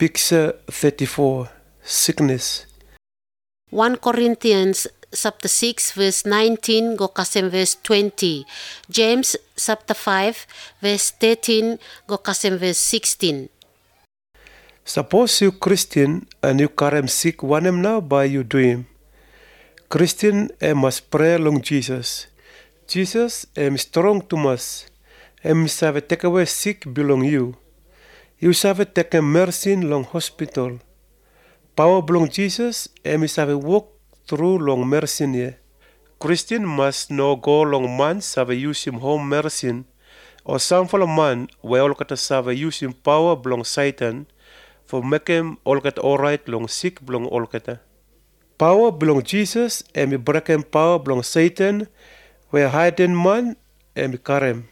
Picture 34. Sickness. 1 Corinthians chapter 6 verse 19 go kasem verse 20. James chapter 5 verse 13 go kasem verse 16. Suppose you Christian and you carry sick one him now by you do him. Christian must pray long Jesus. Jesus strong to us. Save take away sick belong you. You save take mercy long hospital. Power belong Jesus save walk through long mercy ye. Christian must no go long man save use him home mercy. Or some follow man where all kata save use him power belong Satan for make him all kata alright long sick belong all kata. Power belong Jesus break him power belong Satan where hidden man karem.